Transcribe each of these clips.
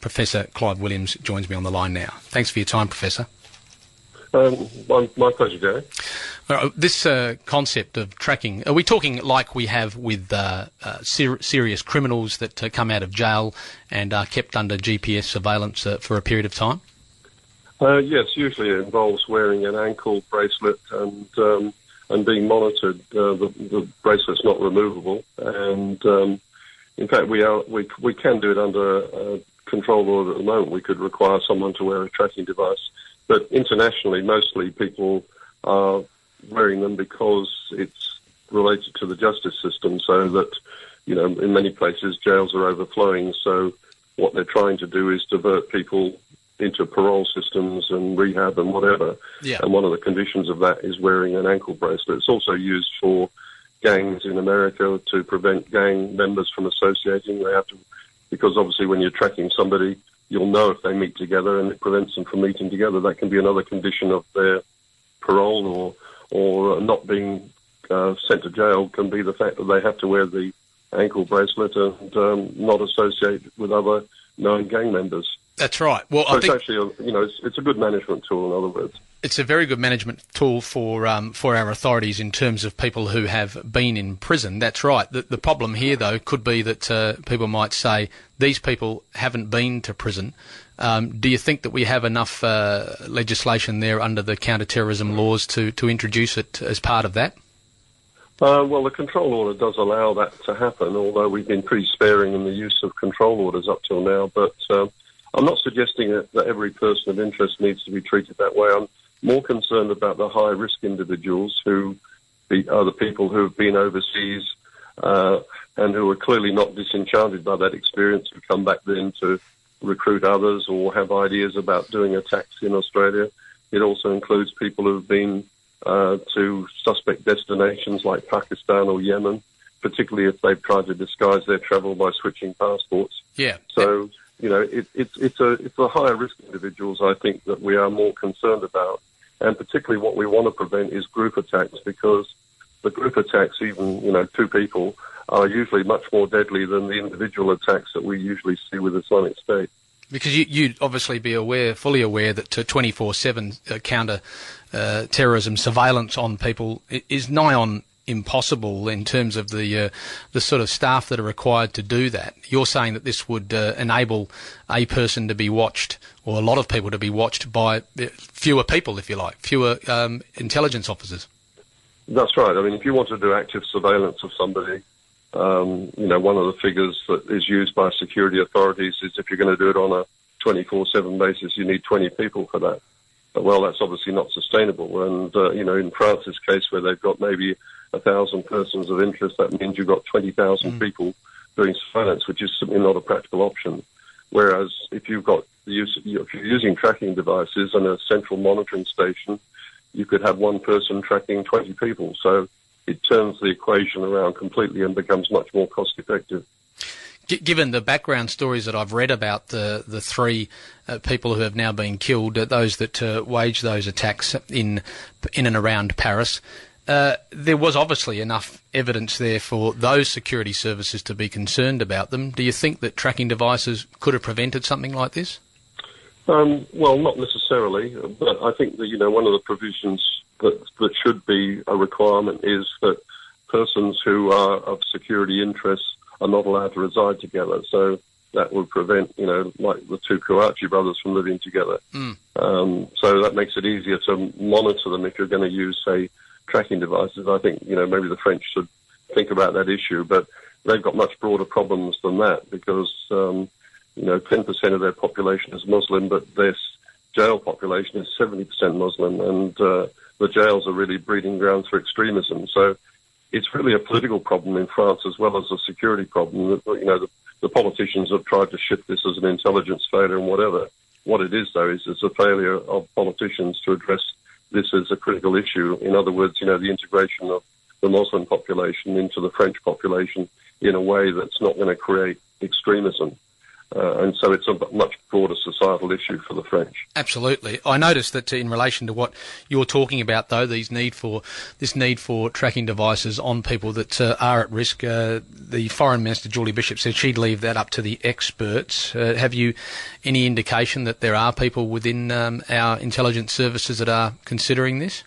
Professor Clive Williams joins me on the line now. Thanks for your time, Professor. My pleasure, Gary. This concept of tracking, are we talking like we have with serious criminals that come out of jail and are kept under GPS surveillance for a period of time? Yes, usually it involves wearing an ankle bracelet and being monitored. The bracelet's not removable, and in fact, we can do it under a control order at the moment. We could require someone to wear a tracking device. But internationally, mostly people are wearing them because it's related to the justice system, so that, in many places jails are overflowing. So what they're trying to do is divert people into parole systems and rehab and whatever. Yeah. And one of the conditions of that is wearing an ankle bracelet. It's also used for gangs in America to prevent gang members from associating. They have to, because obviously when you're tracking somebody, you'll know if they meet together, and it prevents them from meeting together. That can be another condition of their parole or not being sent to jail, can be the fact that they have to wear the ankle bracelet and not associate with other known gang members. That's right. Well, so I think it's actually, it's a good management tool, in other words. It's a very good management tool for our authorities in terms of people who have been in prison. That's right. The problem here, though, could be that people might say, these people haven't been to prison. Do you think that we have enough legislation there under the counter-terrorism laws to introduce it as part of that? Well, the control order does allow that to happen, although we've been pretty sparing in the use of control orders up till now. But I'm not suggesting that every person of interest needs to be treated that way. I'm more concerned about the high-risk individuals who are the people who have been overseas and who are clearly not disenchanted by that experience, who come back then to recruit others or have ideas about doing attacks in Australia. It also includes people who have been to suspect destinations like Pakistan or Yemen, particularly if they've tried to disguise their travel by switching passports. Yeah. So, it's the higher risk individuals, I think, that we are more concerned about. And particularly what we want to prevent is group attacks, because the group attacks, even, two people, are usually much more deadly than the individual attacks that we usually see with Islamic State. Because you'd obviously be fully aware that 24/7 counter-terrorism surveillance on people is nigh on impossible in terms of the sort of staff that are required to do that. You're saying that this would enable a person to be watched, or a lot of people to be watched by fewer people, if you like, fewer intelligence officers. That's right. I mean, if you want to do active surveillance of somebody, one of the figures that is used by security authorities is if you're going to do it on a 24/7 basis, you need 20 people for that. Well, that's obviously not sustainable. And, in France's case, where they've got maybe 1,000 persons of interest, that means you've got 20,000 people doing surveillance, which is simply not a practical option. Whereas if you're using tracking devices and a central monitoring station, you could have one person tracking 20 people. So it turns the equation around completely and becomes much more cost effective. Given the background stories that I've read about the three people who have now been killed, those that waged those attacks in and around Paris, there was obviously enough evidence there for those security services to be concerned about them. Do you think that tracking devices could have prevented something like this? Well, not necessarily, but I think that, one of the provisions that should be a requirement is that persons who are of security interests are not allowed to reside together. So that would prevent, like the two Kouachi brothers from living together. So that makes it easier to monitor them if you're going to use, say, tracking devices. I think, maybe the French should think about that issue, but they've got much broader problems than that because, 10% of their population is Muslim, but their jail population is 70% Muslim, and the jails are really breeding grounds for extremism. So it's really a political problem in France as well as a security problem. The politicians have tried to shift this as an intelligence failure and whatever. What it is, though, is it's a failure of politicians to address this as a critical issue. In other words, the integration of the Muslim population into the French population in a way that's not going to create extremism. And so it's a much broader societal issue for the French. Absolutely. I noticed that in relation to what you're talking about, though, this need for tracking devices on people that are at risk, the Foreign Minister, Julie Bishop, said she'd leave that up to the experts. Have you any indication that there are people within our intelligence services that are considering this?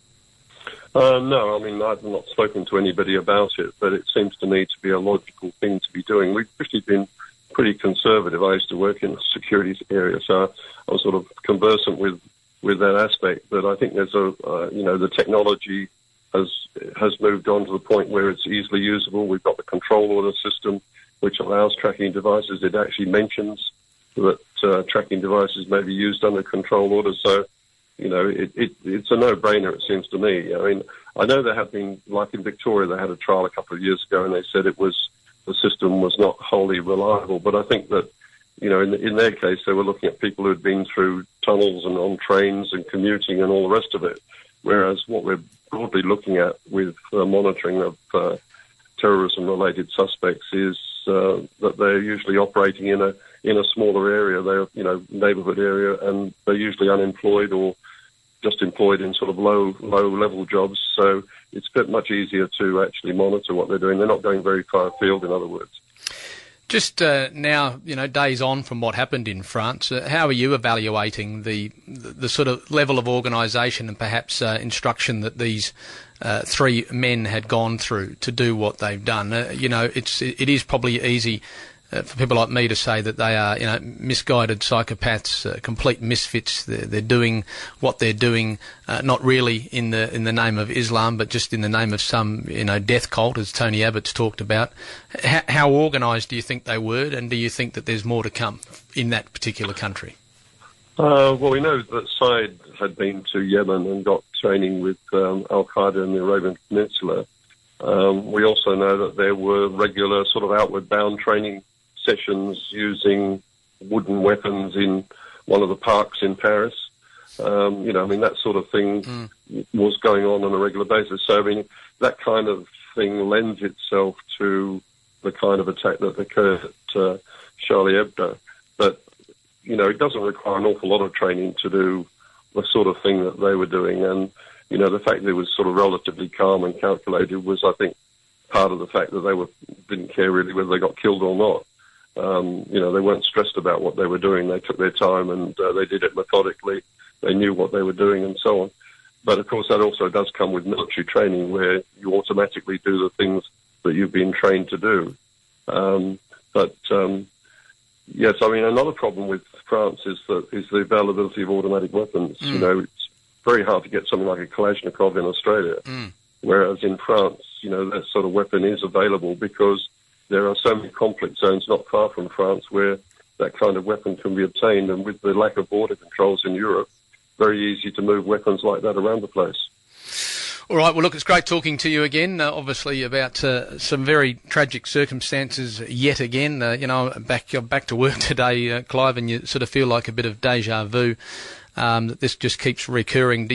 No, I mean, I've not spoken to anybody about it, but it seems to me to be a logical thing to be doing. We've actually been pretty conservative. I used to work in the security area, so I was sort of conversant with that aspect. But I think there's the technology has moved on to the point where it's easily usable. We've got the control order system, which allows tracking devices. It actually mentions that tracking devices may be used under control order. So, it's a no-brainer, it seems to me. I mean, I know there have been, like in Victoria, they had a trial a couple of years ago, and they said the system was not wholly reliable. But I think that, in their case, they were looking at people who had been through tunnels and on trains and commuting and all the rest of it. Whereas what we're broadly looking at with monitoring of terrorism-related suspects is that they're usually operating in a smaller area. They're, neighbourhood area, and they're usually unemployed or just employed in sort of low-level jobs. So it's much easier to actually monitor what they're doing. They're not going very far afield, in other words. Just now, days on from what happened in France, how are you evaluating the sort of level of organisation and perhaps instruction that these three men had gone through to do what they've done? It is probably easy for people like me to say that they are, misguided psychopaths, complete misfits. They're doing what they're doing, not really in the name of Islam, but just in the name of some, death cult, as Tony Abbott's talked about. How organised do you think they were, and do you think that there's more to come in that particular country? Well, we know that Said had been to Yemen and got training with Al-Qaeda in the Arabian Peninsula. We also know that there were regular sort of outward-bound training sessions using wooden weapons in one of the parks in Paris. That sort of thing was going on a regular basis. So, that kind of thing lends itself to the kind of attack that occurred at Charlie Hebdo. But, it doesn't require an awful lot of training to do the sort of thing that they were doing. And, the fact that it was sort of relatively calm and calculated was, I think, part of the fact that they didn't care really whether they got killed or not. They weren't stressed about what they were doing. They took their time and they did it methodically. They knew what they were doing and so on. But, of course, that also does come with military training where you automatically do the things that you've been trained to do. Yes, another problem with France is the availability of automatic weapons. It's very hard to get something like a Kalashnikov in Australia, whereas in France, that sort of weapon is available because there are so many conflict zones not far from France where that kind of weapon can be obtained, and with the lack of border controls in Europe, very easy to move weapons like that around the place. All right, well, look, it's great talking to you again, obviously about some very tragic circumstances yet again. Back to work today, Clive, and you sort of feel like a bit of deja vu, that this just keeps recurring. Do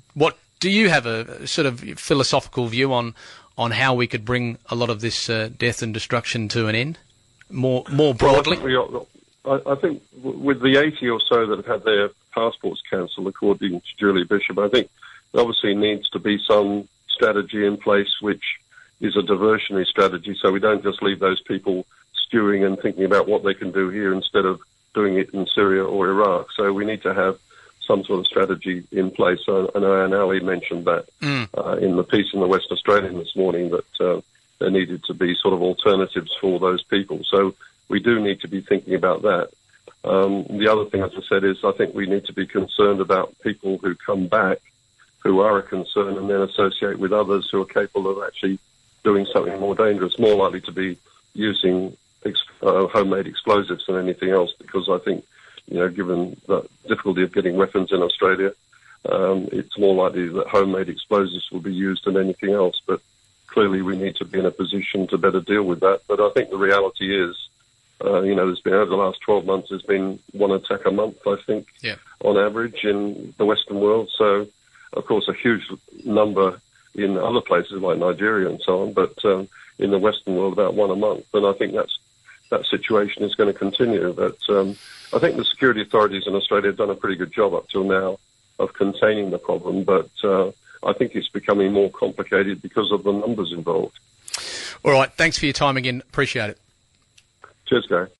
you have a sort of philosophical view on how we could bring a lot of this death and destruction to an end, more broadly? Well, I think with the 80 or so that have had their passports cancelled, according to Julie Bishop, I think there obviously needs to be some strategy in place which is a diversionary strategy, so we don't just leave those people stewing and thinking about what they can do here instead of doing it in Syria or Iraq. So we need to have some sort of strategy in place. I know Anne Ali mentioned that in the piece in the West Australian this morning, that there needed to be sort of alternatives for those people. So we do need to be thinking about that. The other thing, as I said, is I think we need to be concerned about people who come back who are a concern and then associate with others who are capable of actually doing something more dangerous, more likely to be using homemade explosives than anything else, because I think, given the difficulty of getting weapons in Australia, it's more likely that homemade explosives will be used than anything else. But clearly we need to be in a position to better deal with that. But I think the reality is, there's been, over the last 12 months, there's been one attack a month, I think, on average in the Western world. So, of course, a huge number in other places like Nigeria and so on, but in the Western world, about one a month. And I think that's that situation is going to continue. But I think the security authorities in Australia have done a pretty good job up till now of containing the problem, but I think it's becoming more complicated because of the numbers involved. All right, thanks for your time again. Appreciate it. Cheers, Gary.